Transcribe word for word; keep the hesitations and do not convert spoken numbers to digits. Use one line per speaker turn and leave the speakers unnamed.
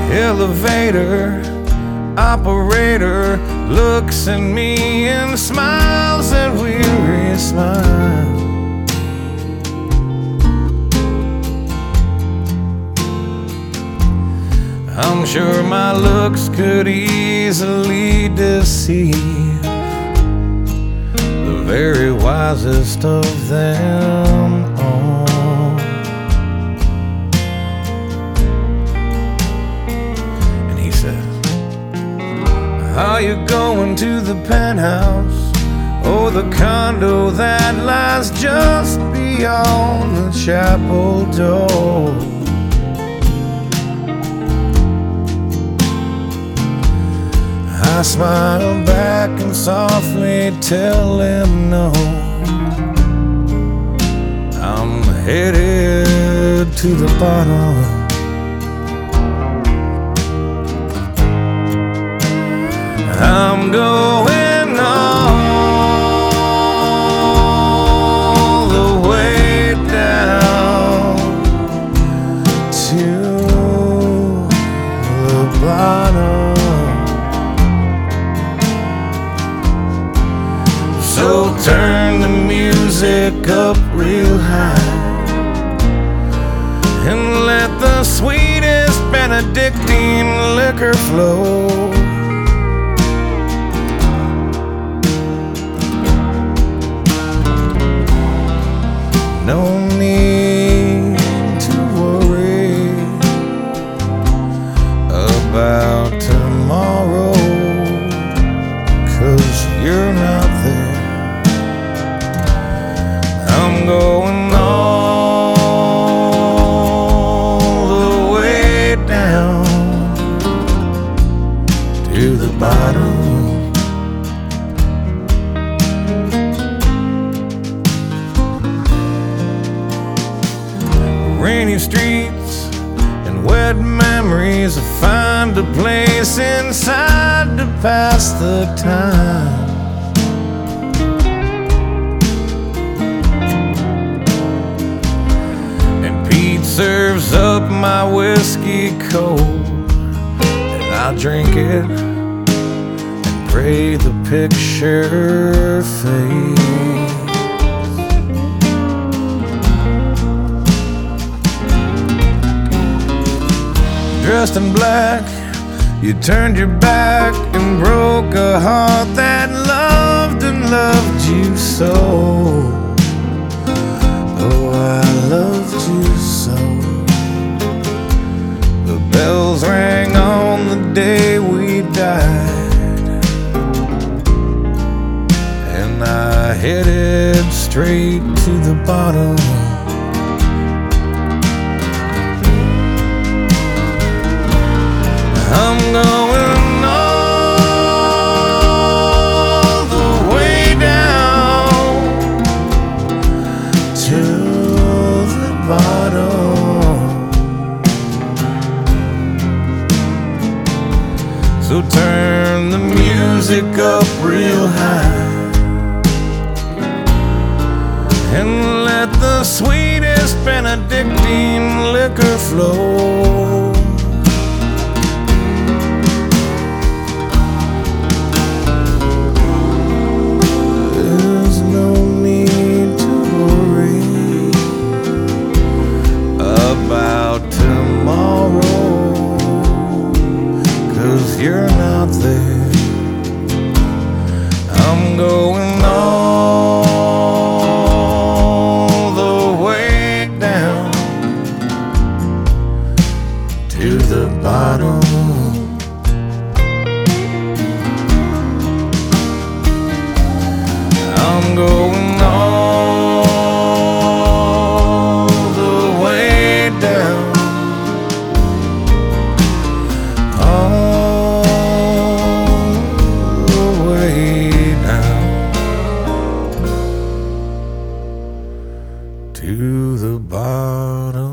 Elevator operator looks at me and smiles that weary smile. I'm sure my looks could easily deceive the very wisest of them all. And he says, "Are you going to the penthouse or the condo that lies just beyond the chapel door?" I smile back and softly tell him no. I'm headed to the bottom. I'm going all the way down to the bottom. So turn the music up real high and let the sweetest Benedictine liquor flow. No need to worry about tomorrow, 'cause you're not there. I'm going all the way down to the bottom. Rainy streets and wet memories, I find a place inside to pass the time. Serves up my whiskey cold, and I drink it and pray the picture fades. Dressed in black, you turned your back and broke a heart that loved and loved you so. Oh, I loved you so. The bells rang on the day we died, and I headed straight to the bottom. I'm going all the way down to the bottom. So turn the music up real high and let the sweetest Benedictine liquor flow. There's no need to worry about tomorrow, 'cause you're not there. I'm going all the way down to the bottom. I'm going all the way down. To the bottom.